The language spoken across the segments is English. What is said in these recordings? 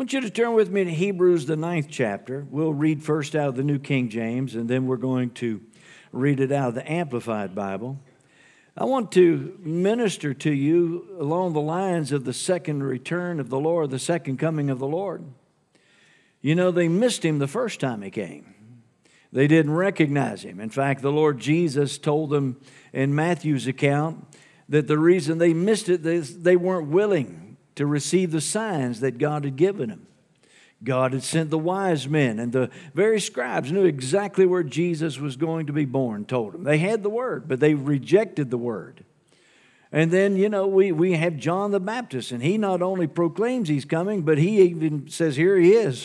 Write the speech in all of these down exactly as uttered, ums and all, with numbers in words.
want you to turn with me to Hebrews, the ninth chapter. We'll read first out of the New King James, and then we're going to read it out of the Amplified Bible. I want to minister to you along the lines of the second return of the Lord, the second coming of the Lord. You know, they missed him the first time he came. They didn't recognize him. In fact, the Lord Jesus told them in Matthew's account that the reason they missed it is they weren't willing to receive the signs that God had given them. God had sent the wise men, and the very scribes knew exactly where Jesus was going to be born, told them. They had the word, but they rejected the word. And then, you know, we, we have John the Baptist, and he not only proclaims he's coming, but he even says, here he is.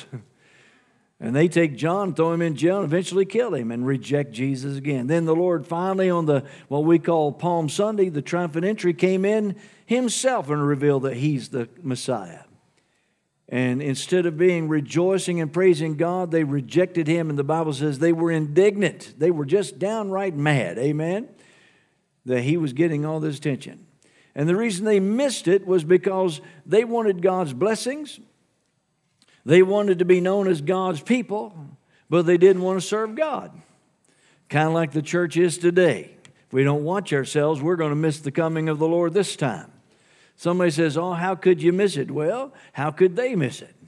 And they take John, throw him in jail, and eventually kill him and reject Jesus again. Then the Lord finally on the, what we call Palm Sunday, the triumphant entry, came in himself and revealed that he's the Messiah. And instead of being rejoicing and praising God, they rejected him. And the Bible says they were indignant. They were just downright mad, amen, that he was getting all this attention. And the reason they missed it was because they wanted God's blessings. They wanted to be known as God's people, but they didn't want to serve God. Kind of like the church is today. If we don't watch ourselves, we're going to miss the coming of the Lord this time. Somebody says, oh, how could you miss it? Well, how could they miss it?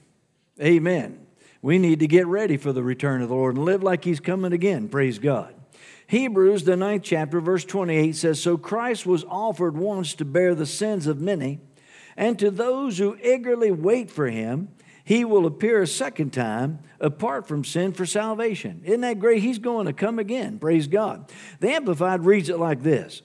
Amen. We need to get ready for the return of the Lord and live like he's coming again. Praise God. Hebrews, the ninth chapter, verse twenty-eight says, so Christ was offered once to bear the sins of many, and to those who eagerly wait for him, he will appear a second time apart from sin for salvation. Isn't that great? He's going to come again. Praise God. The Amplified reads it like this.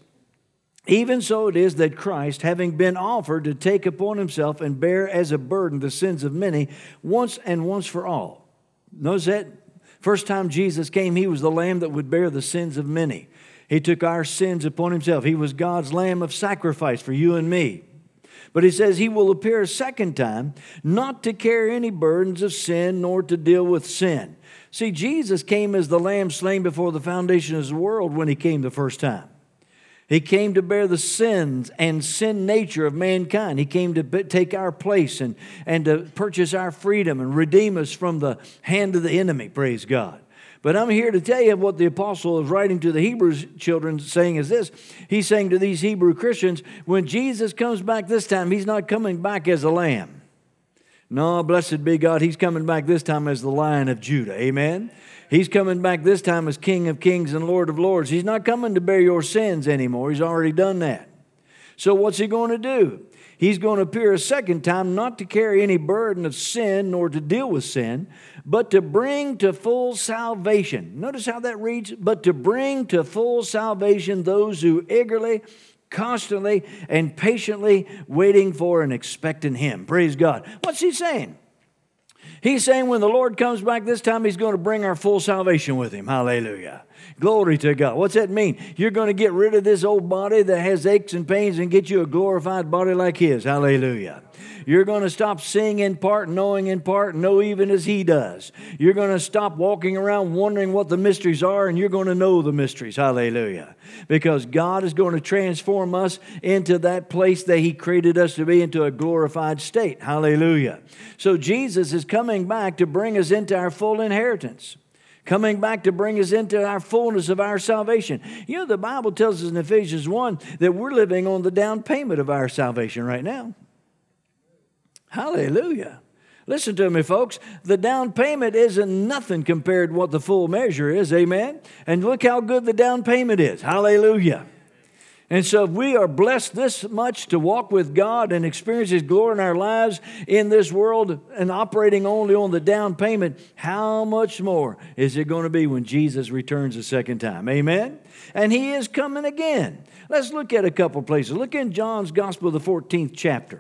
Even so it is that Christ, having been offered to take upon himself and bear as a burden the sins of many, once and once for all. Notice that? First time Jesus came, he was the lamb that would bear the sins of many. He took our sins upon himself. He was God's lamb of sacrifice for you and me. But he says he will appear a second time, not to carry any burdens of sin, nor to deal with sin. See, Jesus came as the lamb slain before the foundation of the world when he came the first time. He came to bear the sins and sin nature of mankind. He came to take our place and, and to purchase our freedom and redeem us from the hand of the enemy, praise God. But I'm here to tell you what the apostle is writing to the Hebrews children saying is this. He's saying to these Hebrew Christians, when Jesus comes back this time, he's not coming back as a lamb. No, blessed be God, he's coming back this time as the Lion of Judah, amen? He's coming back this time as King of Kings and Lord of Lords. He's not coming to bear your sins anymore. He's already done that. So what's he going to do? He's going to appear a second time, not to carry any burden of sin nor to deal with sin, but to bring to full salvation. Notice how that reads, but to bring to full salvation those who eagerly, constantly, and patiently waiting for and expecting him. Praise God. What's he saying? He's saying when the Lord comes back this time, he's going to bring our full salvation with him. Hallelujah. Glory to God. What's that mean? You're going to get rid of this old body that has aches and pains and get you a glorified body like his. Hallelujah. You're going to stop seeing in part, knowing in part, know even as he does. You're going to stop walking around wondering what the mysteries are, and you're going to know the mysteries. Hallelujah. Because God is going to transform us into that place that he created us to be, into a glorified state. Hallelujah. So Jesus is coming back to bring us into our full inheritance. Coming back to bring us into our fullness of our salvation. You know, the Bible tells us in Ephesians one that we're living on the down payment of our salvation right now. Hallelujah. Listen to me, folks. The down payment isn't nothing compared to what the full measure is. Amen. And look how good the down payment is. Hallelujah. And so if we are blessed this much to walk with God and experience his glory in our lives in this world and operating only on the down payment, how much more is it going to be when Jesus returns a second time? Amen? And he is coming again. Let's look at a couple places. Look in John's Gospel, the fourteenth chapter.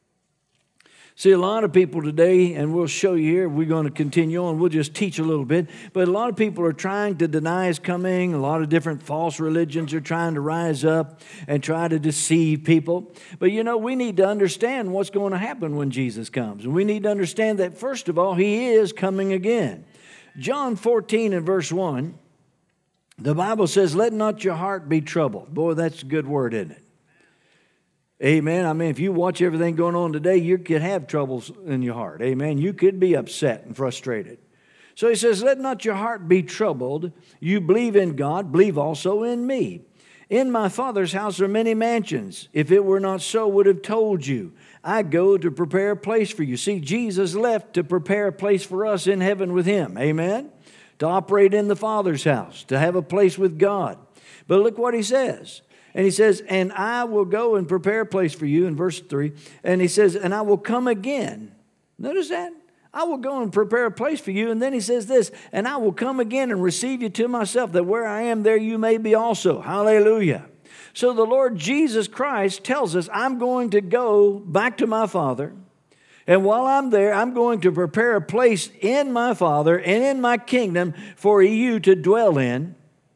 See, a lot of people today, and we'll show you here, we're going to continue on, we'll just teach a little bit, but a lot of people are trying to deny his coming. A lot of different false religions are trying to rise up and try to deceive people. But you know, we need to understand what's going to happen when Jesus comes. And we need to understand that, first of all, he is coming again. John fourteen and verse one, the Bible says, let not your heart be troubled. Boy, that's a good word, isn't it? Amen. I mean, if you watch everything going on today, you could have troubles in your heart. Amen. You could be upset and frustrated. So he says, let not your heart be troubled. You believe in God, believe also in me. In my Father's house are many mansions. If it were not so, would have told you. I go to prepare a place for you. See, Jesus left to prepare a place for us in heaven with him. Amen. To operate in the Father's house, to have a place with God. But look what he says. And he says, and I will go and prepare a place for you in verse three. And he says, and I will come again. Notice that. I will go and prepare a place for you. And then he says this, and I will come again and receive you to myself, that where I am, there you may be also. Hallelujah. So the Lord Jesus Christ tells us, I'm going to go back to my Father. And while I'm there, I'm going to prepare a place in my Father and in my kingdom for you to dwell in.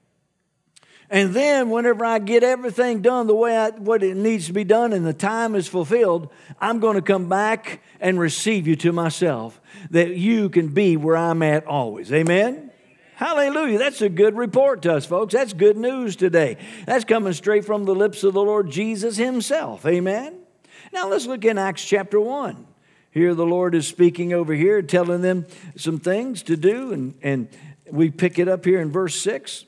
And then whenever I get everything done the way I, what it needs to be done and the time is fulfilled, I'm going to come back and receive you to myself, that you can be where I'm at always. Amen? Hallelujah. That's a good report to us, folks. That's good news today. That's coming straight from the lips of the Lord Jesus himself. Amen? Now let's look in Acts chapter one. Here the Lord is speaking over here, telling them some things to do. And, and we pick it up here in verse six.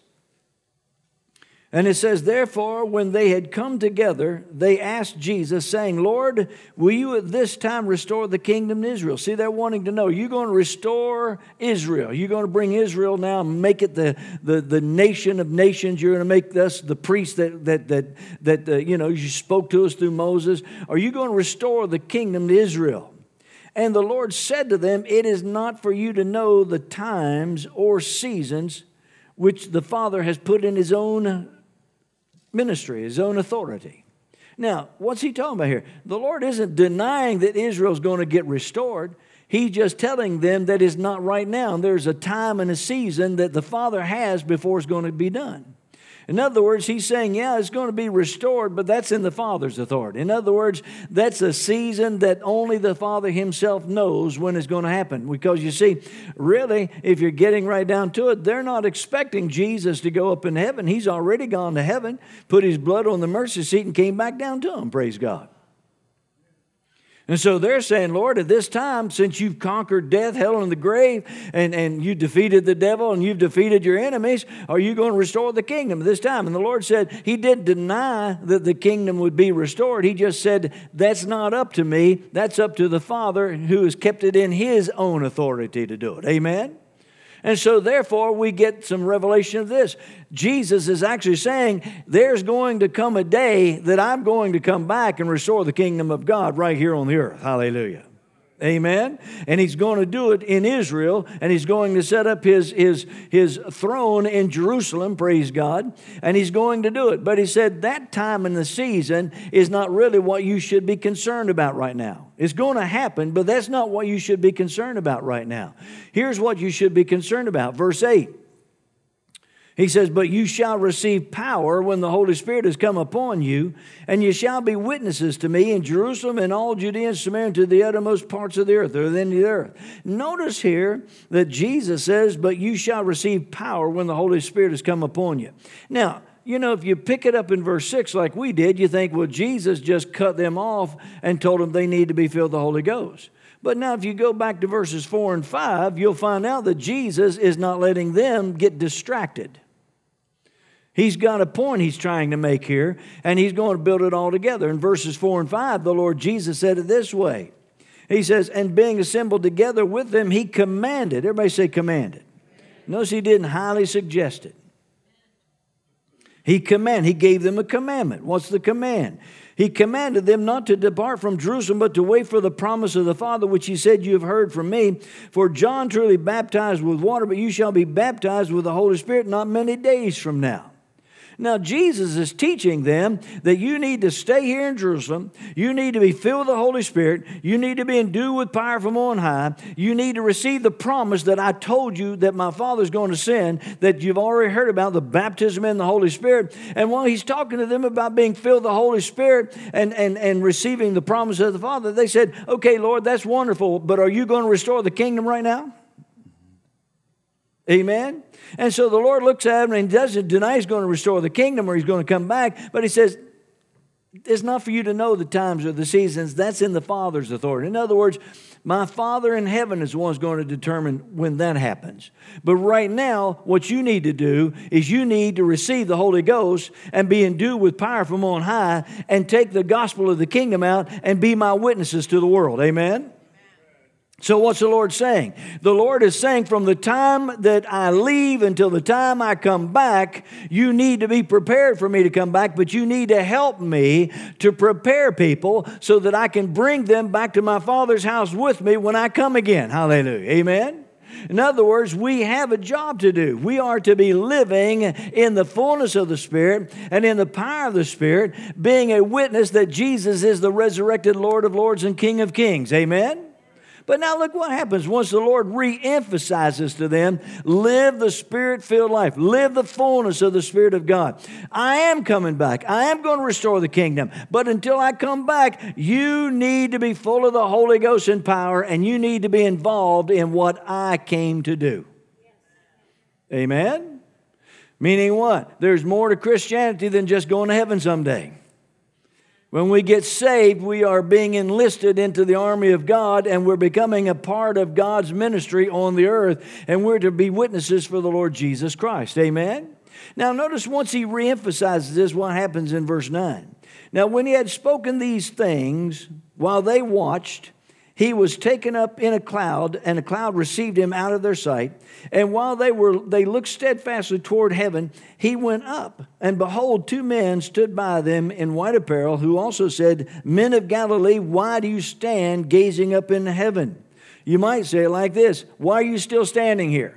And it says, therefore, when they had come together, they asked Jesus, saying, Lord, will you at this time restore the kingdom to Israel? See, they're wanting to know, are you going to restore Israel? Are you going to bring Israel now and make it the, the, the nation of nations? You're going to make us the priest that, that, that, that uh, you know, you spoke to us through Moses. Are you going to restore the kingdom to Israel? And the Lord said to them, it is not for you to know the times or seasons which the Father has put in his own ministry, his own authority. Now, what's he talking about here? The Lord isn't denying that Israel's going to get restored. He's just telling them that it's not right now. And there's a time and a season that the Father has before it's going to be done. In other words, he's saying, yeah, it's going to be restored, but that's in the Father's authority. In other words, that's a season that only the Father himself knows when it's going to happen. Because you see, really, if you're getting right down to it, they're not expecting Jesus to go up in heaven. He's already gone to heaven, put his blood on the mercy seat, and came back down to them, praise God. And so they're saying, Lord, at this time, since you've conquered death, hell, and the grave, and, and you defeated the devil, and you've defeated your enemies, are you going to restore the kingdom at this time? And the Lord said he didn't deny that the kingdom would be restored. He just said, that's not up to me. That's up to the Father who has kept it in his own authority to do it. Amen? And so therefore we get some revelation of this. Jesus is actually saying there's going to come a day that I'm going to come back and restore the kingdom of God right here on the earth. Hallelujah. Amen. And he's going to do it in Israel, and he's going to set up his, his, his throne in Jerusalem, praise God, and he's going to do it. But he said that time in the season is not really what you should be concerned about right now. It's going to happen, but that's not what you should be concerned about right now. Here's what you should be concerned about. Verse eight. He says, but you shall receive power when the Holy Spirit has come upon you, and you shall be witnesses to me in Jerusalem and all Judea and Samaria and to the uttermost parts of the earth, or then the earth. Notice here that Jesus says, but you shall receive power when the Holy Spirit has come upon you. Now, you know, if you pick it up in verse six like we did, you think, well, Jesus just cut them off and told them they need to be filled with the Holy Ghost. But now if you go back to verses four and five, you'll find out that Jesus is not letting them get distracted. He's got a point he's trying to make here, and he's going to build it all together. In verses four and five, the Lord Jesus said it this way. He says, and being assembled together with them, he commanded. Everybody say commanded. Notice he didn't highly suggest it. He commanded. He gave them a commandment. What's the command? He commanded them not to depart from Jerusalem, but to wait for the promise of the Father, which he said, you have heard from me. For John truly baptized with water, but you shall be baptized with the Holy Spirit not many days from now. Now, Jesus is teaching them that you need to stay here in Jerusalem. You need to be filled with the Holy Spirit. You need to be endued with power from on high. You need to receive the promise that I told you that my Father's going to send, that you've already heard about, the baptism in the Holy Spirit. And while he's talking to them about being filled with the Holy Spirit and, and, and receiving the promise of the Father, they said, okay, Lord, that's wonderful, but are you going to restore the kingdom right now? Amen? And so the Lord looks at him and he doesn't deny he's going to restore the kingdom or he's going to come back, but he says, it's not for you to know the times or the seasons. That's in the Father's authority. In other words, my Father in heaven is the one who's going to determine when that happens. But right now, what you need to do is you need to receive the Holy Ghost and be endued with power from on high and take the gospel of the kingdom out and be my witnesses to the world. Amen? So what's the Lord saying? The Lord is saying from the time that I leave until the time I come back, you need to be prepared for me to come back, but you need to help me to prepare people so that I can bring them back to my Father's house with me when I come again. Hallelujah. Amen? In other words, we have a job to do. We are to be living in the fullness of the Spirit and in the power of the Spirit, being a witness that Jesus is the resurrected Lord of Lords and King of Kings. Amen? But now look what happens once the Lord re-emphasizes to them, live the Spirit-filled life. Live the fullness of the Spirit of God. I am coming back. I am going to restore the kingdom. But until I come back, you need to be full of the Holy Ghost and power, and you need to be involved in what I came to do. Amen? Meaning what? There's more to Christianity than just going to heaven someday. When we get saved, we are being enlisted into the army of God, and we're becoming a part of God's ministry on the earth, and we're to be witnesses for the Lord Jesus Christ. Amen? Now, notice once he reemphasizes this, what happens in verse nine. Now, when he had spoken these things, while they watched, he was taken up in a cloud, and a cloud received him out of their sight. And while they were they looked steadfastly toward heaven, he went up, and behold, two men stood by them in white apparel, who also said, Men of Galilee, why do you stand gazing up into heaven? You might say it like this: Why are you still standing here?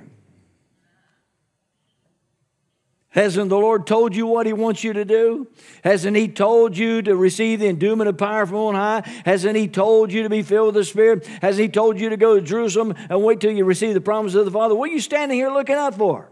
Hasn't the Lord told you what He wants you to do? Hasn't He told you to receive the endowment of power from on high? Hasn't He told you to be filled with the Spirit? Hasn't He told you to go to Jerusalem and wait till you receive the promise of the Father? What are you standing here looking out for?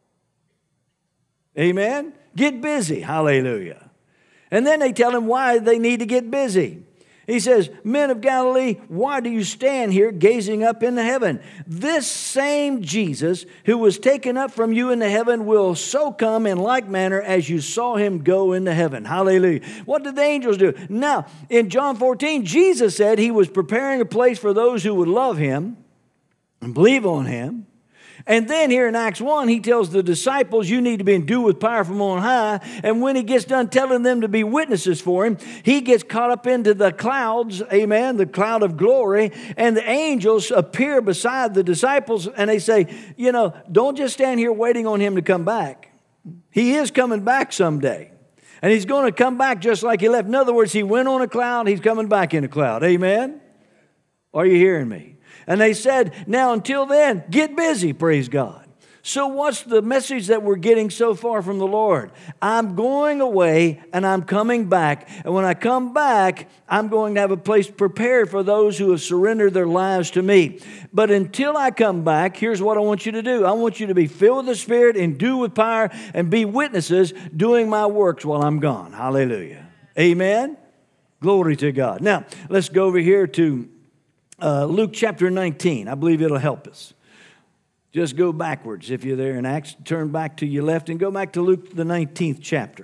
Amen? Get busy. Hallelujah. And then they tell him why they need to get busy. He says, Men of Galilee, why do you stand here gazing up into heaven? This same Jesus who was taken up from you into heaven will so come in like manner as you saw him go into heaven. Hallelujah. What did the angels do? Now, in John fourteen, Jesus said he was preparing a place for those who would love him and believe on him. And then here in Acts one, he tells the disciples, you need to be endued with power from on high. And when he gets done telling them to be witnesses for him, he gets caught up into the clouds, amen, the cloud of glory. And the angels appear beside the disciples, and they say, you know, don't just stand here waiting on him to come back. He is coming back someday. And he's going to come back just like he left. In other words, he went on a cloud, he's coming back in a cloud. Amen? Are you hearing me? And they said, now until then, get busy, praise God. So what's the message that we're getting so far from the Lord? I'm going away and I'm coming back. And when I come back, I'm going to have a place prepared for those who have surrendered their lives to me. But until I come back, here's what I want you to do. I want you to be filled with the Spirit, endued with power, and be witnesses doing my works while I'm gone. Hallelujah. Amen. Glory to God. Now, let's go over here to Uh, Luke chapter nineteen. I believe it'll help us. Just go backwards if you're there in Acts. Turn back to your left and go back to Luke the nineteenth chapter.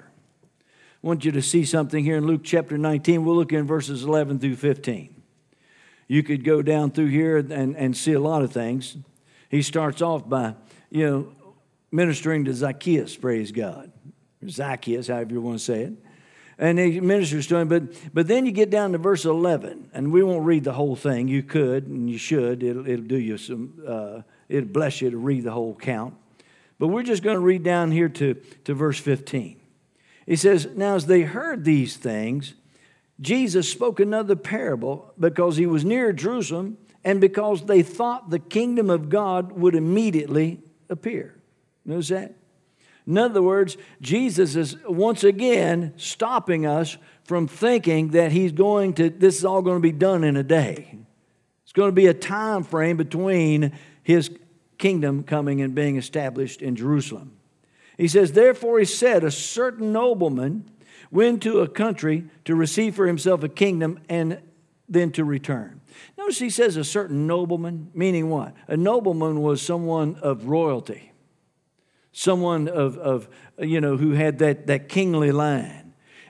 I want you to see something here in Luke chapter nineteen. We'll look in verses eleven through fifteen. You could go down through here and, and see a lot of things. He starts off by, you know, ministering to Zacchaeus, praise God. Or Zacchaeus, however you want to say it. And he ministers to him, but but then you get down to verse eleven, and we won't read the whole thing. You could, and you should. It'll, it'll do you some, uh, it'll bless you to read the whole count. But we're just going to read down here to, to verse fifteen. He says, now as they heard these things, Jesus spoke another parable because he was near Jerusalem and because they thought the kingdom of God would immediately appear. Notice that? In other words, Jesus is once again stopping us from thinking that he's going to, this is all going to be done in a day. It's going to be a time frame between his kingdom coming and being established in Jerusalem. He says, therefore he said, a certain nobleman went to a country to receive for himself a kingdom and then to return. Notice he says a certain nobleman, meaning what? A nobleman was someone of royalty. Someone of, of, you know, who had that, that kingly line.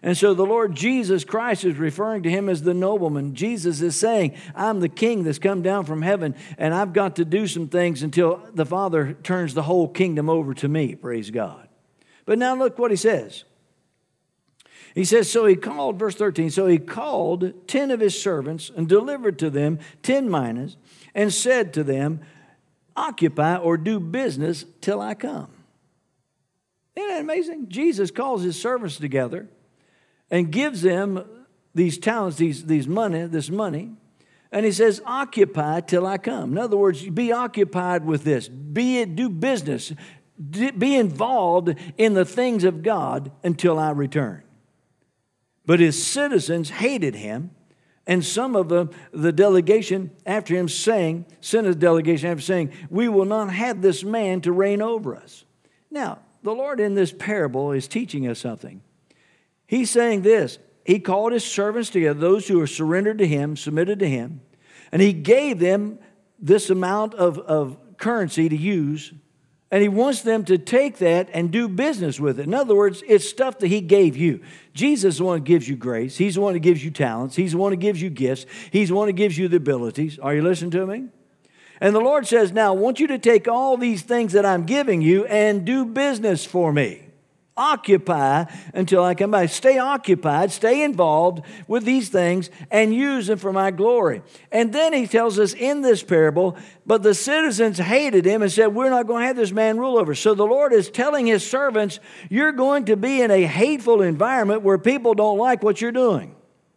And so the Lord Jesus Christ is referring to him as the nobleman. Jesus is saying, I'm the king that's come down from heaven, and I've got to do some things until the Father turns the whole kingdom over to me. Praise God. But now look what he says. He says, so he called, verse thirteen, so he called ten of his servants and delivered to them ten minas and said to them, occupy or do business till I come. Isn't that amazing? Jesus calls his servants together and gives them these talents, these, these money, this money. And he says, occupy till I come. In other words, be occupied with this. Be do business. Be involved in the things of God until I return. But his citizens hated him. And some of the, the delegation after him saying, sent a delegation after saying, we will not have this man to reign over us. Now, the Lord in this parable is teaching us something. He's saying this. He called his servants together, those who are surrendered to him, submitted to him, and he gave them this amount of, of currency to use, and he wants them to take that and do business with it. In other words, it's stuff that he gave you. Jesus is the one who gives you grace. He's the one who gives you talents. He's the one who gives you gifts. He's the one who gives you the abilities. Are you listening to me? And the Lord says, now I want you to take all these things that I'm giving you and do business for me. Occupy until I come back. Stay occupied, stay involved with these things and use them for my glory. And then he tells us in this parable, but the citizens hated him and said, we're not going to have this man rule over us. So the Lord is telling his servants, you're going to be in a hateful environment where people don't like what you're doing.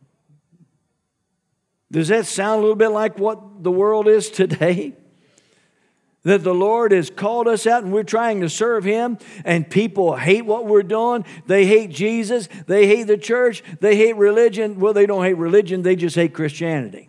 Does that sound a little bit like what the world is today? That the Lord has called us out and we're trying to serve him and people hate what we're doing. They hate Jesus. They hate the church. They hate religion. Well, they don't hate religion. They just hate Christianity.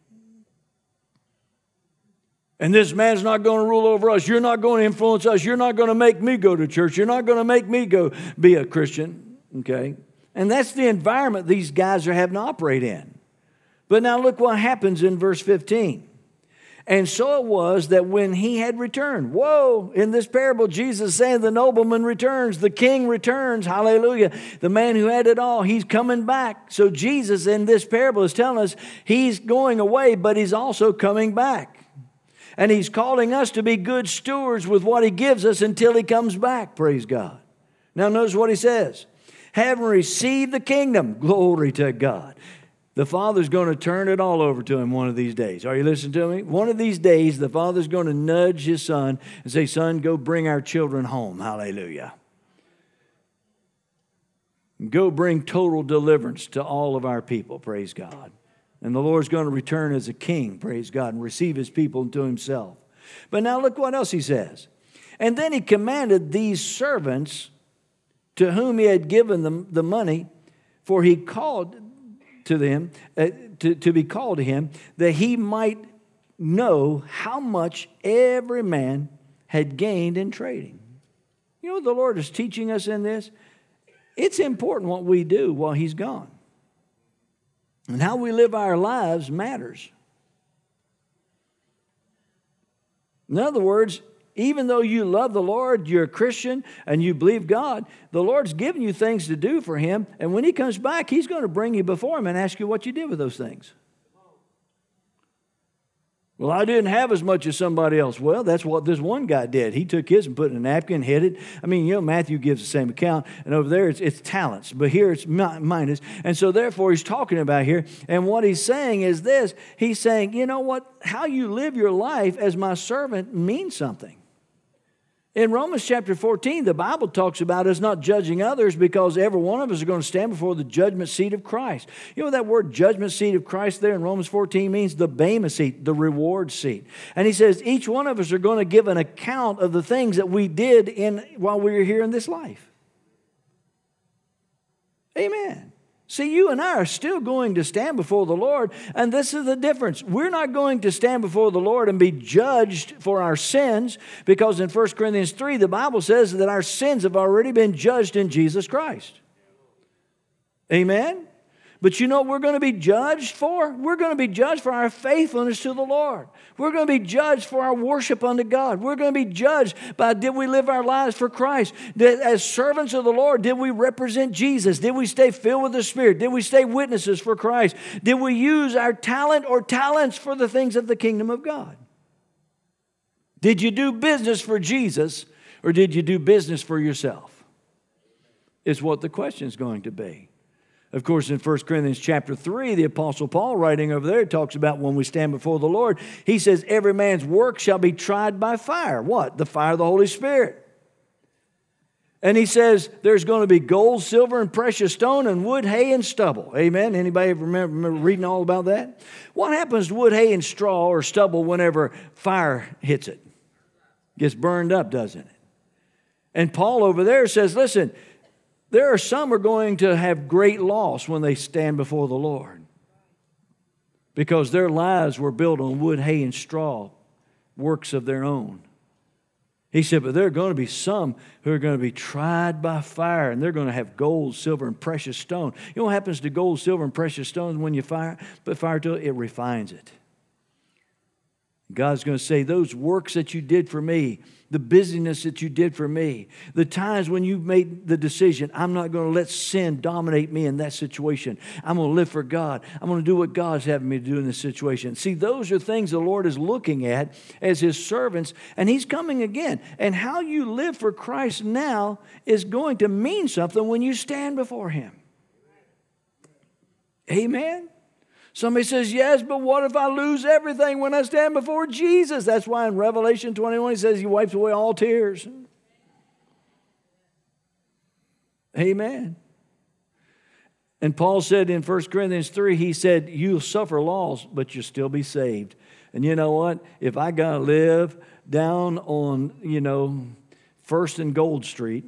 And this man's not going to rule over us. You're not going to influence us. You're not going to make me go to church. You're not going to make me go be a Christian. Okay? And that's the environment these guys are having to operate in. But now look what happens in verse fifteen. And so it was that when he had returned, whoa, in this parable, Jesus is saying the nobleman returns, the king returns, hallelujah. The man who had it all, he's coming back. So Jesus in this parable is telling us he's going away, but he's also coming back. And he's calling us to be good stewards with what he gives us until he comes back, praise God. Now notice what he says. Having received the kingdom, glory to God. The Father's going to turn it all over to him one of these days. Are you listening to me? One of these days, the Father's going to nudge his son and say, son, go bring our children home. Hallelujah. Go bring total deliverance to all of our people. Praise God. And the Lord's going to return as a king. Praise God. And receive his people unto himself. But now look what else he says. And then he commanded these servants to whom he had given them the money, for he called to them, uh, to, to be called to him, that he might know how much every man had gained in trading. You know what the Lord is teaching us in this? It's important what we do while he's gone. And how we live our lives matters. In other words, even though you love the Lord, you're a Christian, and you believe God, the Lord's giving you things to do for him. And when he comes back, he's going to bring you before him and ask you what you did with those things. Well, I didn't have as much as somebody else. Well, that's what this one guy did. He took his and put it in a napkin, hid it. I mean, you know, Matthew gives the same account, and over there it's, it's talents, but here it's minus. And so therefore he's talking about here, and what he's saying is this. He's saying, you know what? How you live your life as my servant means something. In Romans chapter fourteen, the Bible talks about us not judging others because every one of us are going to stand before the judgment seat of Christ. You know that word judgment seat of Christ there in Romans fourteen means the bema seat, the reward seat. And he says each one of us are going to give an account of the things that we did in while we were here in this life. Amen. See, you and I are still going to stand before the Lord, and this is the difference. We're not going to stand before the Lord and be judged for our sins, because in First Corinthians three, the Bible says that our sins have already been judged in Jesus Christ. Amen? But you know what we're going to be judged for? We're going to be judged for our faithfulness to the Lord. We're going to be judged for our worship unto God. We're going to be judged by, did we live our lives for Christ? Did, as servants of the Lord, did we represent Jesus? Did we stay filled with the Spirit? Did we stay witnesses for Christ? Did we use our talent or talents for the things of the kingdom of God? Did you do business for Jesus, or did you do business for yourself? Is what the question is going to be. Of course, in First Corinthians chapter three, the Apostle Paul, writing over there, talks about when we stand before the Lord, he says, every man's work shall be tried by fire. What? The fire of the Holy Spirit. And he says there's going to be gold, silver, and precious stone, and wood, hay, and stubble. Amen? Anybody remember, remember reading all about that? What happens to wood, hay, and straw or stubble whenever fire hits it? Gets burned up, doesn't it? And Paul over there says, listen, there are some who are going to have great loss when they stand before the Lord, because their lives were built on wood, hay, and straw, works of their own. He said, but there are going to be some who are going to be tried by fire, and they're going to have gold, silver, and precious stone. You know what happens to gold, silver, and precious stones when you fire, put fire to it? It refines it. God's going to say, those works that you did for me, the busyness that you did for me, the times when you made the decision, I'm not going to let sin dominate me in that situation. I'm going to live for God. I'm going to do what God's having me to do in this situation. See, those are things the Lord is looking at as His servants, and He's coming again. And how you live for Christ now is going to mean something when you stand before Him. Amen? Somebody says, yes, but what if I lose everything when I stand before Jesus? That's why in Revelation twenty-one, He says He wipes away all tears. Amen. And Paul said in First Corinthians three, he said, you'll suffer loss, but you'll still be saved. And you know what? If I got to live down on, you know, First and Gold Street,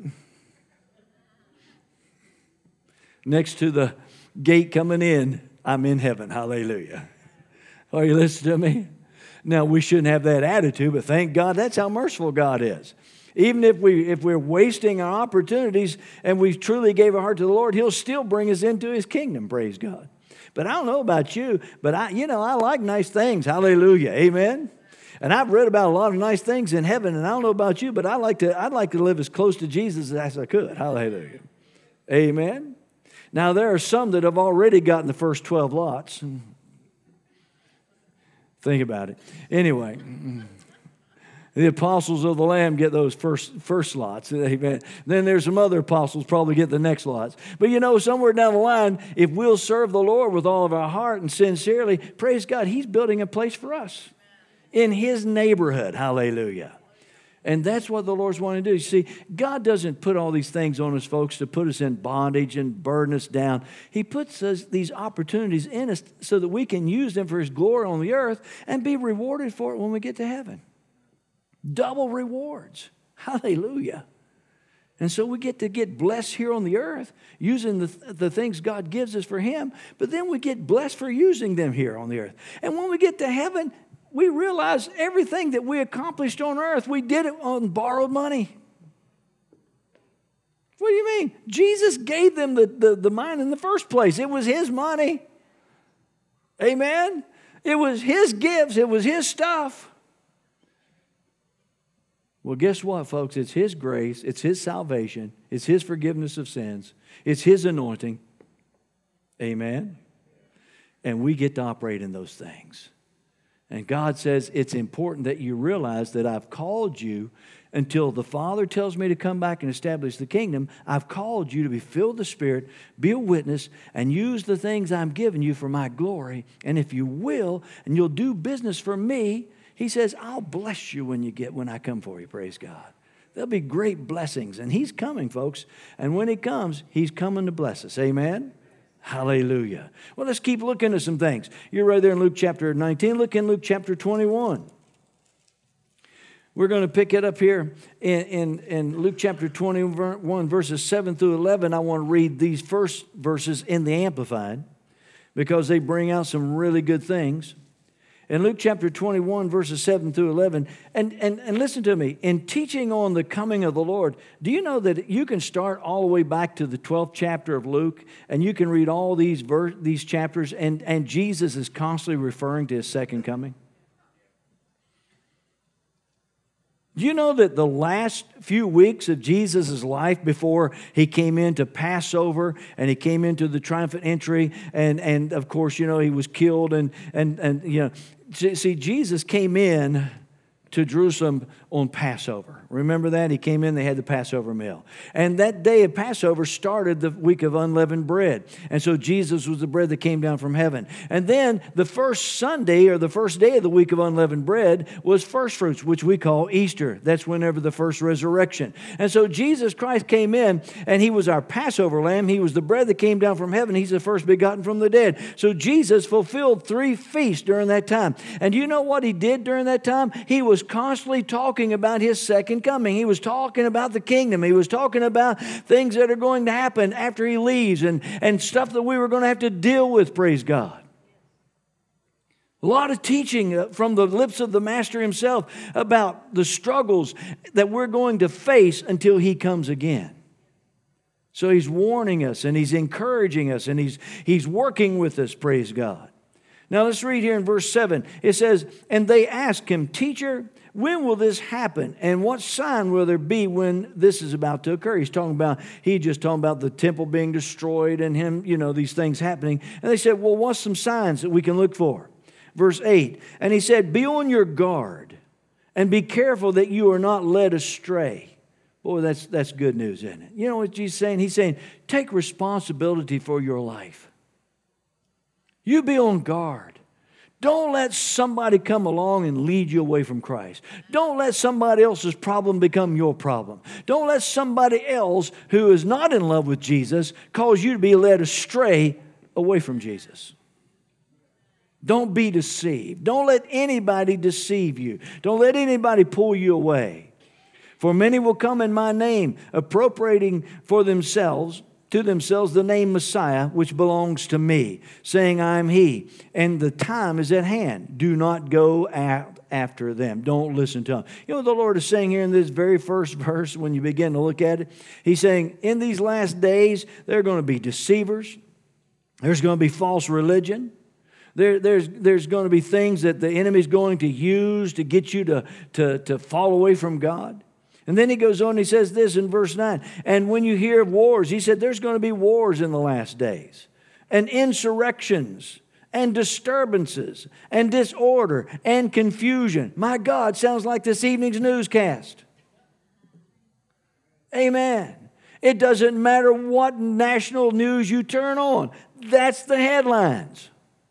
next to the gate coming in, I'm in heaven. Hallelujah. Are you listening to me? Now, we shouldn't have that attitude, but thank God that's how merciful God is. Even if, we, if we're wasting our opportunities and we truly gave our heart to the Lord, He'll still bring us into His kingdom, praise God. But I don't know about you, but I, you know, I like nice things. Hallelujah. Amen. And I've read about a lot of nice things in heaven, and I don't know about you, but I like to, I'd like to live as close to Jesus as I could. Hallelujah. Amen. Now, there are some that have already gotten the first twelve lots. Think about it. Anyway, the apostles of the Lamb get those first first lots. Amen. Then there's some other apostles probably get the next lots. But you know, somewhere down the line, if we'll serve the Lord with all of our heart and sincerely, praise God, He's building a place for us in His neighborhood. Hallelujah. And that's what the Lord's wanting to do. You see, God doesn't put all these things on us, folks, to put us in bondage and burden us down. He puts us, these opportunities in us so that we can use them for His glory on the earth and be rewarded for it when we get to heaven. Double rewards. Hallelujah. And so we get to get blessed here on the earth using the, the things God gives us for Him, but then we get blessed for using them here on the earth. And when we get to heaven, we realize everything that we accomplished on earth, we did it on borrowed money. What do you mean? Jesus gave them the, the, the mine in the first place. It was His money. Amen? It was His gifts. It was His stuff. Well, guess what, folks? It's His grace. It's His salvation. It's His forgiveness of sins. It's His anointing. Amen? And we get to operate in those things. And God says it's important that you realize that I've called you until the Father tells me to come back and establish the kingdom. I've called you to be filled with the Spirit, be a witness, and use the things I'm giving you for my glory. And if you will, and you'll do business for me, He says, I'll bless you when you get when I come for you, praise God. There'll be great blessings. And He's coming, folks. And when He comes, He's coming to bless us. Amen? Hallelujah. Well, let's keep looking at some things. You're right there in Luke chapter nineteen. Look in Luke chapter twenty-one. We're going to pick it up here in, in, in Luke chapter twenty-one, verses seven through eleven. I want to read these first verses in the Amplified because they bring out some really good things. in Luke chapter twenty-one, verses seven through eleven. And, and, and listen to me, in teaching on the coming of the Lord, do you know that you can start all the way back to the twelfth chapter of Luke, and you can read all these ver- these chapters, and, and Jesus is constantly referring to his second coming? Do you know that the last few weeks of Jesus' life before he came into Passover and he came into the triumphant entry, and, and of course, you know, he was killed, and, and, and you know, see, Jesus came in to Jerusalem on Passover. Remember that? He came in, they had the Passover meal. And that day of Passover started the week of unleavened bread. And so Jesus was the bread that came down from heaven. And then the first Sunday, or the first day of the week of unleavened bread, was first fruits, which we call Easter. That's whenever the first resurrection. And so Jesus Christ came in, and he was our Passover lamb. He was the bread that came down from heaven. He's the first begotten from the dead. So Jesus fulfilled three feasts during that time. And you know what he did during that time? He was constantly talking about his second coming. He was talking about the kingdom. He was talking about things that are going to happen after he leaves, and, and stuff that we were going to have to deal with, praise God. A lot of teaching from the lips of the Master himself about the struggles that we're going to face until he comes again. So he's warning us, and he's encouraging us, and he's, he's working with us, praise God. Now let's read here in verse seven. It says, and they asked him, Teacher, when will this happen? And what sign will there be when this is about to occur? He's talking about, he just talking about the temple being destroyed and him, you know, these things happening. And they said, well, what's some signs that we can look for? Verse eight, and he said, be on your guard and be careful that you are not led astray. Boy, that's, that's good news, isn't it? You know what Jesus is saying? He's saying, take responsibility for your life. You be on guard. Don't let somebody come along and lead you away from Christ. Don't let somebody else's problem become your problem. Don't let somebody else who is not in love with Jesus cause you to be led astray away from Jesus. Don't be deceived. Don't let anybody deceive you. Don't let anybody pull you away. For many will come in my name, appropriating for themselves to themselves the name Messiah, which belongs to me, saying I am he. And the time is at hand. Do not go out after them. Don't listen to them. You know what the Lord is saying here in this very first verse when you begin to look at it? He's saying in these last days, there are going to be deceivers. There's going to be false religion. There, there's, there's going to be things that the enemy's going to use to get you to, to, to fall away from God. And then he goes on, he says this in verse nine. And when you hear of wars, he said there's going to be wars in the last days, and insurrections, and disturbances, and disorder, and confusion. My God, sounds like this evening's newscast. Amen. It doesn't matter what national news you turn on. That's the headlines.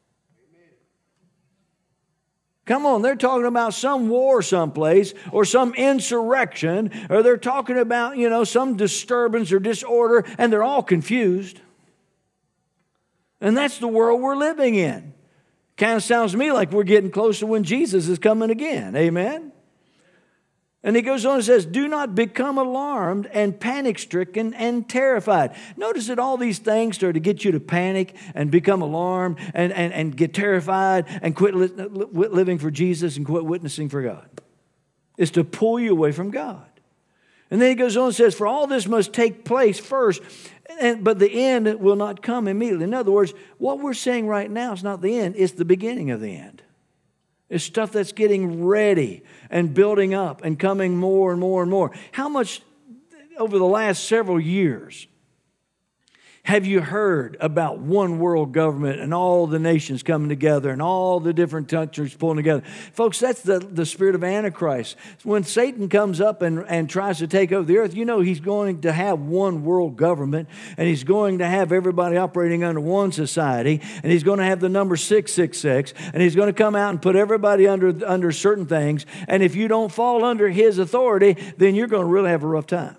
Come on, they're talking about some war someplace or some insurrection, or they're talking about, you know, some disturbance or disorder, and they're all confused. And that's the world we're living in. Kind of sounds to me like we're getting close to when Jesus is coming again. Amen? And he goes on and says, do not become alarmed and panic-stricken and terrified. Notice that all these things start to get you to panic and become alarmed and, and, and get terrified and quit li- living for Jesus and quit witnessing for God. It's to pull you away from God. And then he goes on and says, for all this must take place first, and, but the end will not come immediately. In other words, what we're saying right now is not the end, it's the beginning of the end. It's stuff that's getting ready and building up and coming more and more and more. How much over the last several years have you heard about one world government and all the nations coming together and all the different countries pulling together? Folks, that's the, the spirit of Antichrist. When Satan comes up and, and tries to take over the earth, you know he's going to have one world government, and he's going to have everybody operating under one society, and he's going to have the number six six six, and he's going to come out and put everybody under, under certain things, and if you don't fall under his authority, then you're going to really have a rough time.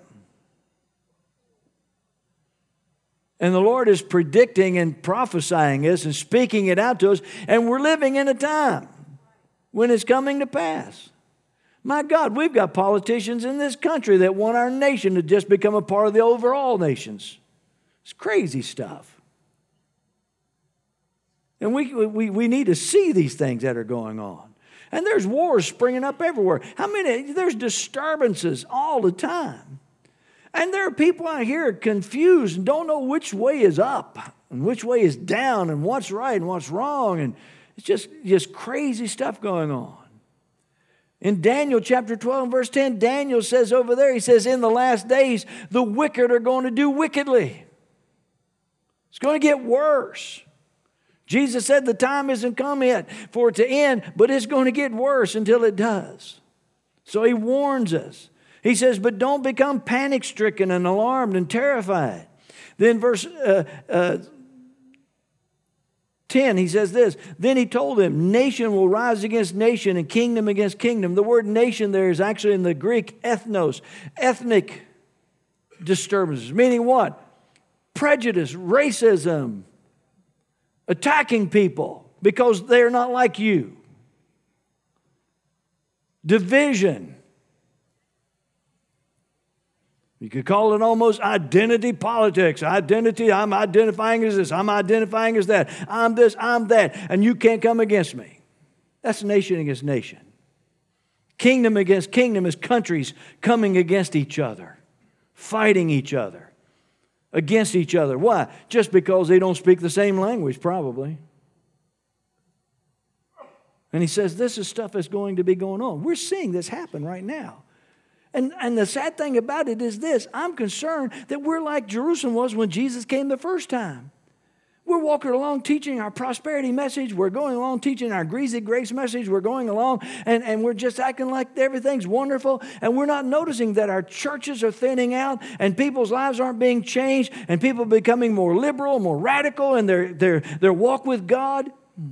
And the Lord is predicting and prophesying this and speaking it out to us. And we're living in a time when it's coming to pass. My God, we've got politicians in this country that want our nation to just become a part of the overall nations. It's crazy stuff. And we, we, we need to see these things that are going on. And there's wars springing up everywhere. How many? There's disturbances all the time. And there are people out here confused and don't know which way is up and which way is down and what's right and what's wrong. And it's just, just crazy stuff going on. In Daniel chapter twelve and verse ten, Daniel says over there, he says, in the last days, the wicked are going to do wickedly. It's going to get worse. Jesus said the time isn't come yet for it to end, but it's going to get worse until it does. So he warns us. He says, but don't become panic-stricken and alarmed and terrified. Then verse uh, uh, ten, he says this, then he told them, nation will rise against nation and kingdom against kingdom. The word nation there is actually in the Greek ethnos, ethnic disturbances, meaning what? Prejudice, racism, attacking people because they're not like you. Division. You could call it almost identity politics. Identity, I'm identifying as this, I'm identifying as that. I'm this, I'm that, and you can't come against me. That's nation against nation. Kingdom against kingdom is countries coming against each other, fighting each other, against each other. Why? Just because they don't speak the same language, probably. And he says this is stuff that's going to be going on. We're seeing this happen right now. And, and the sad thing about it is this. I'm concerned that we're like Jerusalem was when Jesus came the first time. We're walking along teaching our prosperity message. We're going along teaching our greasy grace message. We're going along and, and we're just acting like everything's wonderful. And we're not noticing that our churches are thinning out and people's lives aren't being changed and people are becoming more liberal, more radical in their, their, their walk with God.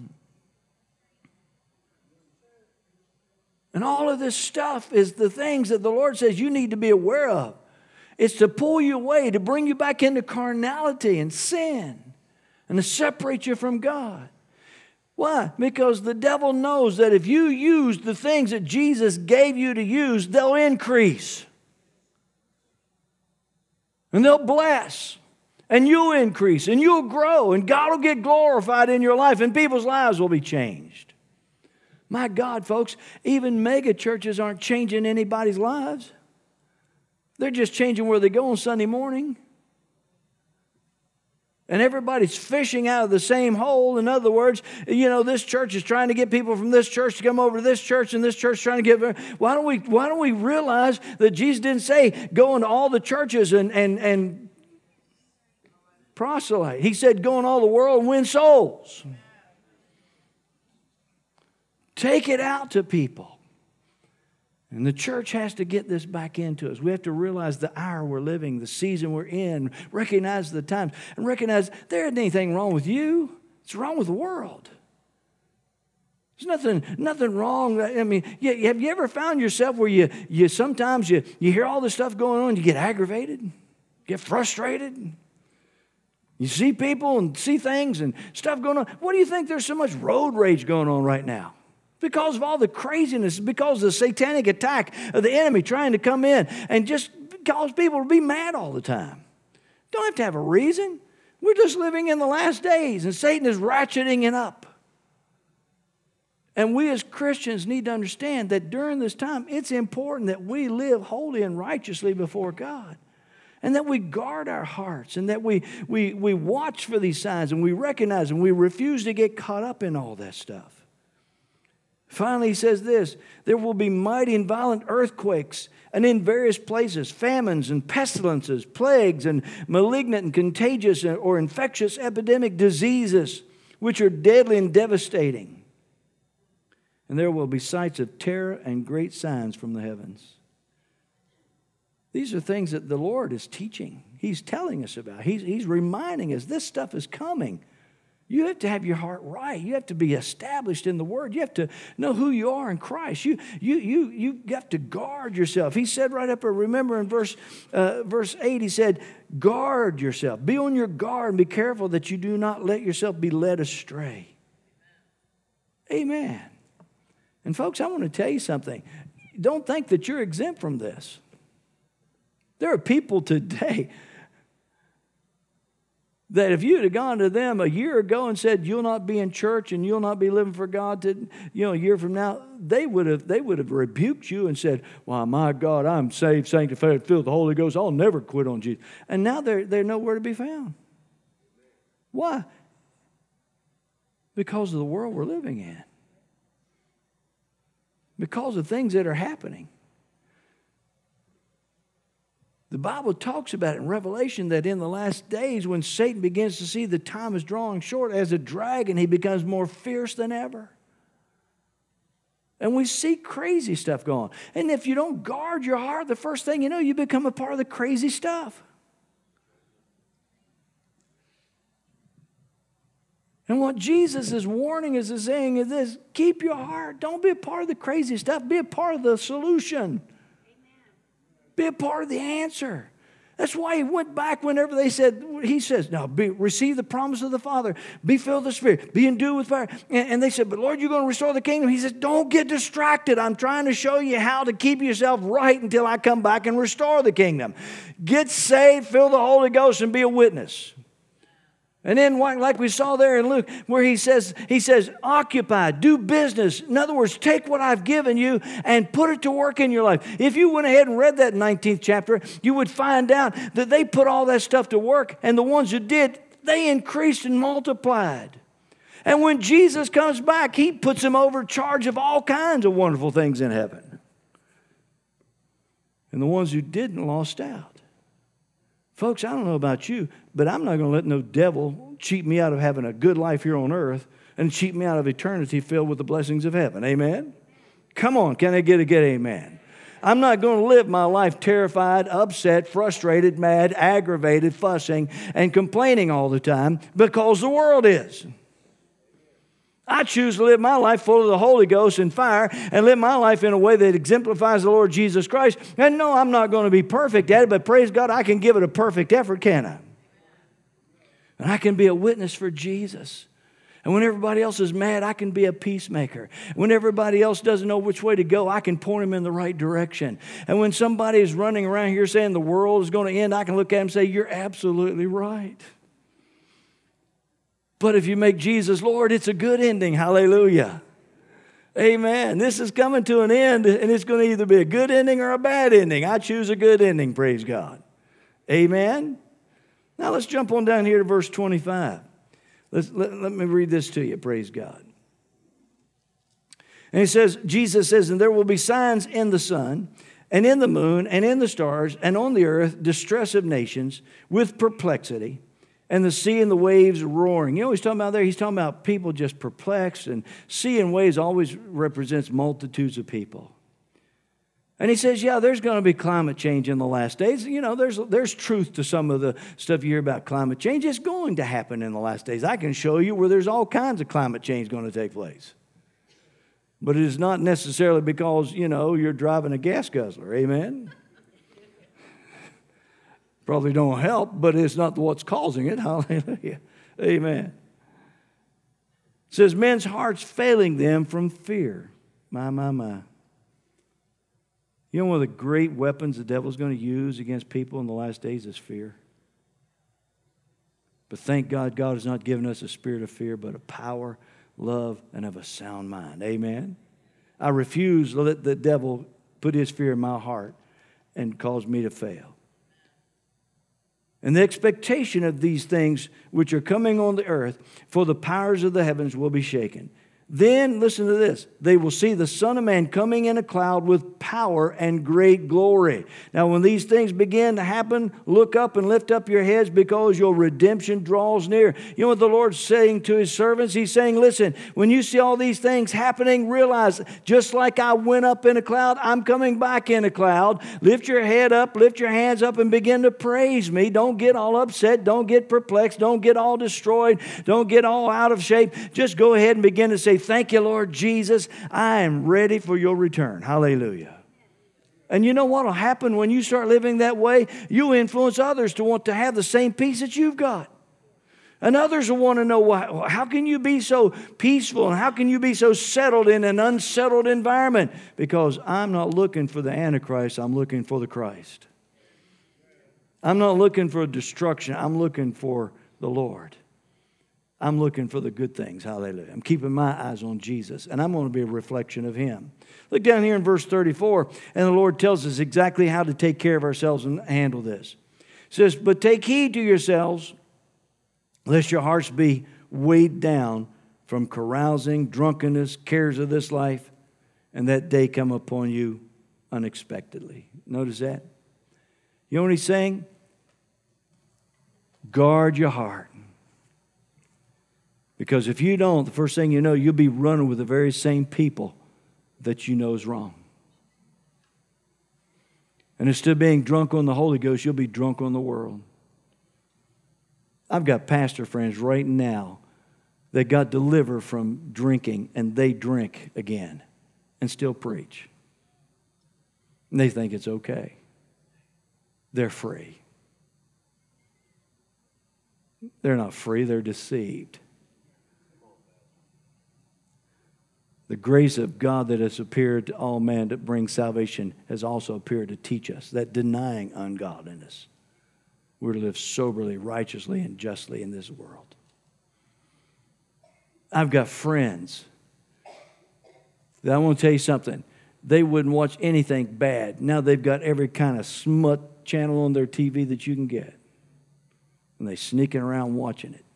And all of this stuff is the things that the Lord says you need to be aware of. It's to pull you away, to bring you back into carnality and sin. And to separate you from God. Why? Because the devil knows that if you use the things that Jesus gave you to use, they'll increase. And they'll bless. And you'll increase. And you'll grow. And God will get glorified in your life. And people's lives will be changed. My God, folks, even mega churches aren't changing anybody's lives. They're just changing where they go on Sunday morning. And everybody's fishing out of the same hole. In other words, you know, this church is trying to get people from this church to come over to this church, and this church is trying to get. Why don't we? Why don't we realize that Jesus didn't say go into all the churches and and and proselyte? He said go in all the world and win souls. Take it out to people. And the church has to get this back into us. We have to realize the hour we're living, the season we're in, recognize the times, and recognize there isn't anything wrong with you. It's wrong with the world. There's nothing, nothing wrong. I mean, you, have you ever found yourself where you, you sometimes you, you hear all this stuff going on, you get aggravated, get frustrated? You see people and see things and stuff going on. What do you think there's so much road rage going on right now? Because of all the craziness, because of the satanic attack of the enemy trying to come in and just cause people to be mad all the time. Don't have to have a reason. We're just living in the last days and Satan is ratcheting it up. And we as Christians need to understand that during this time, it's important that we live holy and righteously before God. And that we guard our hearts and that we, we, we watch for these signs and we recognize and we refuse to get caught up in all that stuff. Finally, he says this, there will be mighty and violent earthquakes and in various places, famines and pestilences, plagues and malignant and contagious or infectious epidemic diseases, which are deadly and devastating. And there will be sights of terror and great signs from the heavens. These are things that the Lord is teaching. He's telling us about. He's, he's reminding us this stuff is coming. You have to have your heart right. You have to be established in the Word. You have to know who you are in Christ. You, you, you, you have to guard yourself. He said right up there, remember in verse, uh, verse eight, he said, guard yourself. Be on your guard and be careful that you do not let yourself be led astray. Amen. And folks, I want to tell you something. Don't think that you're exempt from this. There are people today that if you'd have gone to them a year ago and said, you'll not be in church and you'll not be living for God to, you know, a year from now, they would have they would have rebuked you and said, well, my God, I'm saved, sanctified, filled with the Holy Ghost. I'll never quit on Jesus. And now they're, they're nowhere to be found. Why? Because of the world we're living in. Because of things that are happening. The Bible talks about it in Revelation that in the last days when Satan begins to see the time is drawing short, as a dragon, he becomes more fierce than ever. And we see crazy stuff going on. And if you don't guard your heart, the first thing you know, you become a part of the crazy stuff. And what Jesus is warning us is saying is this: keep your heart. Don't be a part of the crazy stuff. Be a part of the solution. Be a part of the answer. That's why he went back whenever they said, he says, now be, receive the promise of the Father. Be filled with the Spirit. Be endued with fire. And, and they said, but Lord, you're going to restore the kingdom. He says, don't get distracted. I'm trying to show you how to keep yourself right until I come back and restore the kingdom. Get saved, fill the Holy Ghost, and be a witness. And then like we saw there in Luke, where he says, he says, occupy, do business. In other words, take what I've given you and put it to work in your life. If you went ahead and read that nineteenth chapter, you would find out that they put all that stuff to work, and the ones who did, they increased and multiplied. And when Jesus comes back, he puts them over charge of all kinds of wonderful things in heaven. And the ones who didn't lost out. Folks, I don't know about you, but I'm not going to let no devil cheat me out of having a good life here on earth and cheat me out of eternity filled with the blessings of heaven. Amen? Come on, can I get a good amen? I'm not going to live my life terrified, upset, frustrated, mad, aggravated, fussing, and complaining all the time because the world is. I choose to live my life full of the Holy Ghost and fire and live my life in a way that exemplifies the Lord Jesus Christ. And no, I'm not going to be perfect at it, but praise God, I can give it a perfect effort, can I? And I can be a witness for Jesus. And when everybody else is mad, I can be a peacemaker. When everybody else doesn't know which way to go, I can point them in the right direction. And when somebody is running around here saying the world is going to end, I can look at them and say, you're absolutely right. But if you make Jesus Lord, it's a good ending. Hallelujah. Amen. This is coming to an end, and it's going to either be a good ending or a bad ending. I choose a good ending, praise God. Amen. Now let's jump on down here to verse twenty-five. Let's, let, let me read this to you, praise God. And he says, Jesus says, and there will be signs in the sun, and in the moon, and in the stars, and on the earth, distress of nations, with perplexity, and the sea and the waves roaring. You know what he's talking about there? He's talking about people just perplexed. And sea and waves always represents multitudes of people. And he says, yeah, there's going to be climate change in the last days. You know, there's, there's truth to some of the stuff you hear about climate change. It's going to happen in the last days. I can show you where there's all kinds of climate change going to take place. But it is not necessarily because, you know, you're driving a gas guzzler. Amen? Probably don't help, but it's not what's causing it. Hallelujah. Amen. It says, men's hearts failing them from fear. My, my, my. You know one of the great weapons the devil's going to use against people in the last days is fear. But thank God, God has not given us a spirit of fear, but of power, love, and of a sound mind. Amen. I refuse to let the devil put his fear in my heart and cause me to fail. And the expectation of these things which are coming on the earth, for the powers of the heavens will be shaken. Then, listen to this, they will see the Son of Man coming in a cloud with power and great glory. Now, when these things begin to happen, look up and lift up your heads because your redemption draws near. You know what the Lord's saying to his servants? He's saying, listen, when you see all these things happening, realize just like I went up in a cloud, I'm coming back in a cloud. Lift your head up, lift your hands up and begin to praise me. Don't get all upset. Don't get perplexed. Don't get all destroyed. Don't get all out of shape. Just go ahead and begin to say, thank you, Lord Jesus. I am ready for your return. Hallelujah. And you know what will happen when you start living that way? You influence others to want to have the same peace that you've got. And others will want to know, well, how can you be so peaceful and how can you be so settled in an unsettled environment? Because I'm not looking for the Antichrist. I'm looking for the Christ. I'm not looking for destruction. I'm looking for the Lord. I'm looking for the good things. Hallelujah. I'm keeping my eyes on Jesus, and I'm going to be a reflection of Him. Look down here in verse thirty-four, and the Lord tells us exactly how to take care of ourselves and handle this. It says, but take heed to yourselves, lest your hearts be weighed down from carousing, drunkenness, cares of this life, and that day come upon you unexpectedly. Notice that? You know what he's saying? Guard your heart. Because if you don't, the first thing you know, you'll be running with the very same people that you know is wrong. And instead of being drunk on the Holy Ghost, you'll be drunk on the world. I've got pastor friends right now that got delivered from drinking, and they drink again and still preach. And they think it's okay. They're free. They're not free, they're deceived. The grace of God that has appeared to all men that brings salvation has also appeared to teach us that denying ungodliness, we're to live soberly, righteously, and justly in this world. I've got friends that I want to tell you something. They wouldn't watch anything bad. Now they've got every kind of smut channel on their T V that you can get. And they're sneaking around watching it.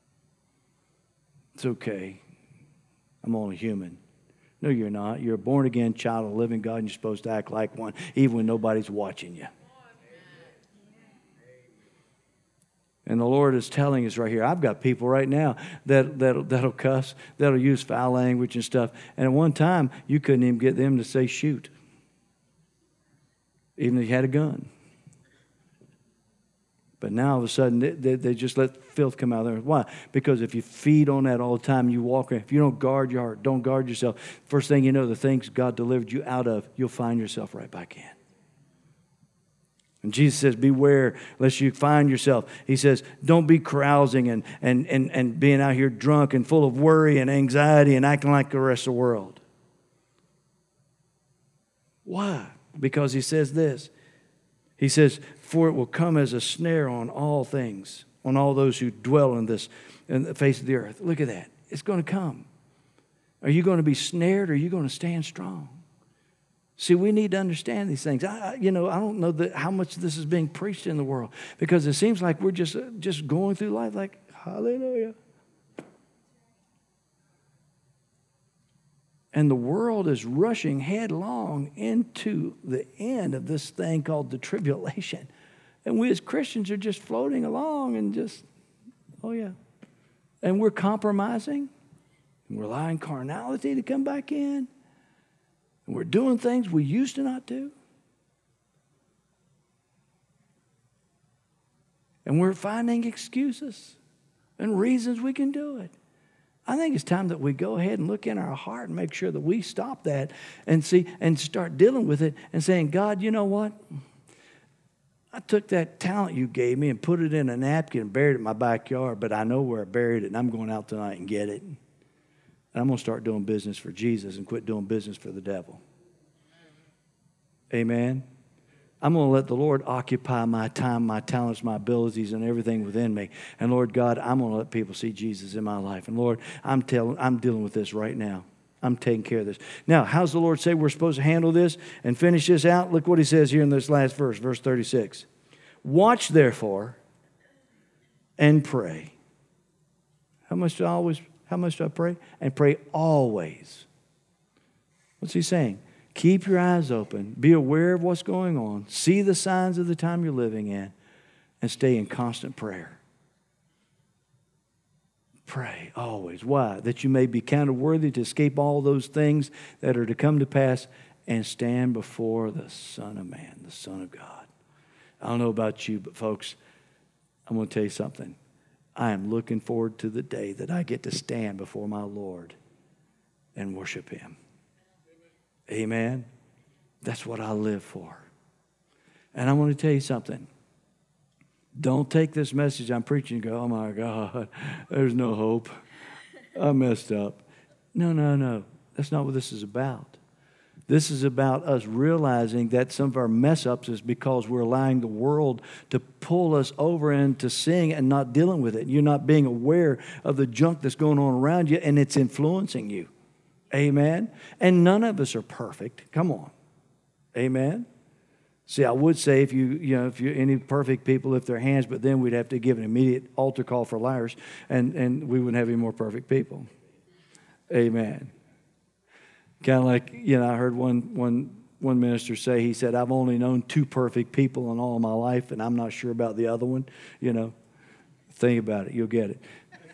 It's okay. I'm only human. No, you're not. You're a born-again child of the living God, and you're supposed to act like one, even when nobody's watching you. And the Lord is telling us right here, I've got people right now that, that'll, that'll cuss, that'll use foul language and stuff. And at one time, you couldn't even get them to say shoot, even if you had a gun. But now, all of a sudden, they, they, they just let filth come out of there. Why? Because if you feed on that all the time, you walk in. If you don't guard your heart, don't guard yourself, first thing you know, the things God delivered you out of, you'll find yourself right back in. And Jesus says, beware lest you find yourself. He says, don't be carousing and, and, and, and being out here drunk and full of worry and anxiety and acting like the rest of the world. Why? Because he says this. He says, for it will come as a snare on all things, on all those who dwell in this, in the face of the earth. Look at that. It's going to come. Are you going to be snared, or are you going to stand strong? See, we need to understand these things. I, you know, I don't know that how much this is being preached in the world, because it seems like we're just, just going through life like, hallelujah. And the world is rushing headlong into the end of this thing called the tribulation. And we as Christians are just floating along and just, oh yeah. And we're compromising. And we're allowing carnality to come back in. And we're doing things we used to not do. And we're finding excuses and reasons we can do it. I think it's time that we go ahead and look in our heart and make sure that we stop that and see and start dealing with it and saying, God, you know what? I took that talent you gave me and put it in a napkin and buried it in my backyard, but I know where I buried it, and I'm going out tonight and get it. And I'm going to start doing business for Jesus and quit doing business for the devil. Amen. I'm going to let the Lord occupy my time, my talents, my abilities, and everything within me. And Lord God, I'm going to let people see Jesus in my life. And Lord, I'm telling, I'm dealing with this right now. I'm taking care of this. Now, how's the Lord say we're supposed to handle this and finish this out? Look what he says here in this last verse, verse thirty-six. Watch therefore and pray. How much do I always, how much do I pray? And pray always. What's he saying? Keep your eyes open. Be aware of what's going on. See the signs of the time you're living in. And stay in constant prayer. Pray always. Why? That you may be counted worthy to escape all those things that are to come to pass and stand before the Son of Man, the Son of God. I don't know about you, but folks, I'm going to tell you something. I am looking forward to the day that I get to stand before my Lord and worship Him. Amen. That's what I live for. And I want to tell you something. Don't take this message I'm preaching and go, oh my God, there's no hope. I messed up. No, no, no. That's not what this is about. This is about us realizing that some of our mess ups is because we're allowing the world to pull us over into sin and not dealing with it. You're not being aware of the junk that's going on around you, and it's influencing you. Amen? And none of us are perfect. Come on. Amen? See, I would say if you, you know, if you're any perfect people lift their hands, but then we'd have to give an immediate altar call for liars, and, and we wouldn't have any more perfect people. Amen. Kind of like, you know, I heard one, one, one minister say, he said, I've only known two perfect people in all of my life, and I'm not sure about the other one. You know, think about it. You'll get it.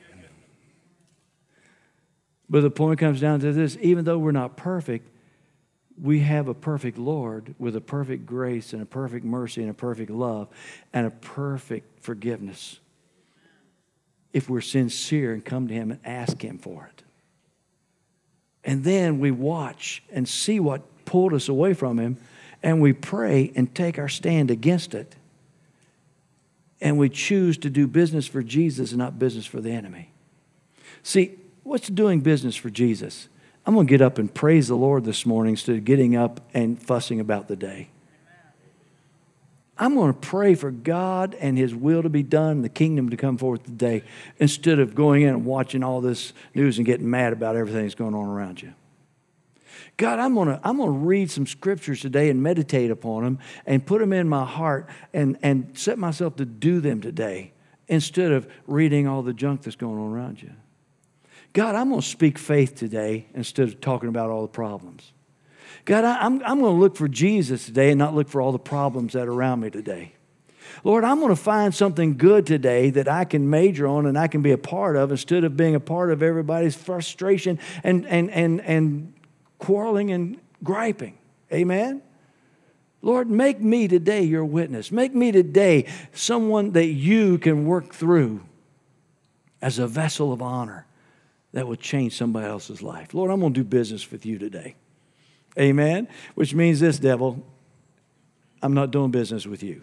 But the point comes down to this. Even though we're not perfect, we have a perfect Lord with a perfect grace and a perfect mercy and a perfect love and a perfect forgiveness if we're sincere and come to Him and ask Him for it. And then we watch and see what pulled us away from Him, and we pray and take our stand against it. And we choose to do business for Jesus and not business for the enemy. See, what's doing business for Jesus? I'm going to get up and praise the Lord this morning instead of getting up and fussing about the day. I'm going to pray for God and His will to be done and the kingdom to come forth today instead of going in and watching all this news and getting mad about everything that's going on around you. God, I'm going to I'm going to read some scriptures today and meditate upon them and put them in my heart and, and set myself to do them today instead of reading all the junk that's going on around you. God, I'm going to speak faith today instead of talking about all the problems. God, I'm, I'm going to look for Jesus today and not look for all the problems that are around me today. Lord, I'm going to find something good today that I can major on and I can be a part of instead of being a part of everybody's frustration and, and, and, and quarreling and griping. Amen? Lord, make me today your witness. Make me today someone that you can work through as a vessel of honor that will change somebody else's life. Lord, I'm going to do business with you today. Amen? Which means this, devil, I'm not doing business with you.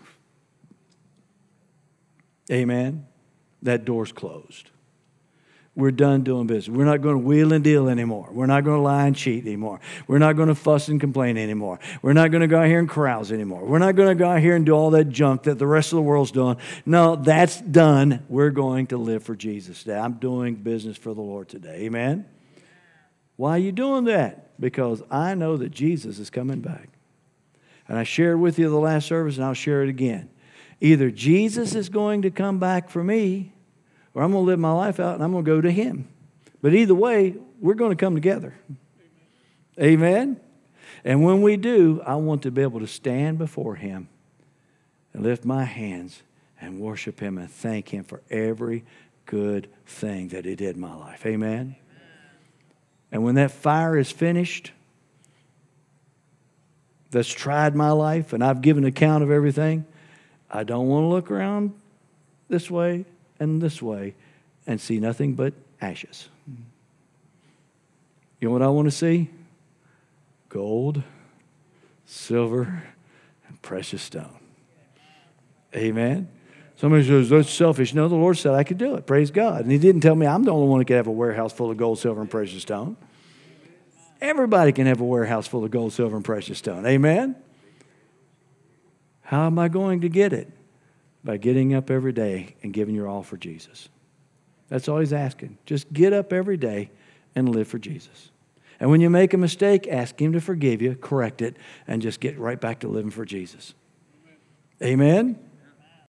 Amen? That door's closed. We're done doing business. We're not going to wheel and deal anymore. We're not going to lie and cheat anymore. We're not going to fuss and complain anymore. We're not going to go out here and carouse anymore. We're not going to go out here and do all that junk that the rest of the world's doing. No, that's done. We're going to live for Jesus today. I'm doing business for the Lord today. Amen? Why are you doing that? Because I know that Jesus is coming back. And I shared with you the last service, and I'll share it again. Either Jesus is going to come back for me, or I'm going to live my life out and I'm going to go to Him. But either way, we're going to come together. Amen? Amen? And when we do, I want to be able to stand before Him and lift my hands and worship Him and thank Him for every good thing that He did in my life. Amen? Amen. And when that fire is finished, that's tried my life and I've given account of everything, I don't want to look around this way and this way and see nothing but ashes. You know what I want to see? Gold, silver, and precious stone. Amen? Somebody says, that's selfish. No, the Lord said I could do it. Praise God. And He didn't tell me I'm the only one that could have a warehouse full of gold, silver, and precious stone. Everybody can have a warehouse full of gold, silver, and precious stone. Amen? How am I going to get it? By getting up every day and giving your all for Jesus. That's all He's asking. Just get up every day and live for Jesus. And when you make a mistake, ask Him to forgive you, correct it, and just get right back to living for Jesus. Amen?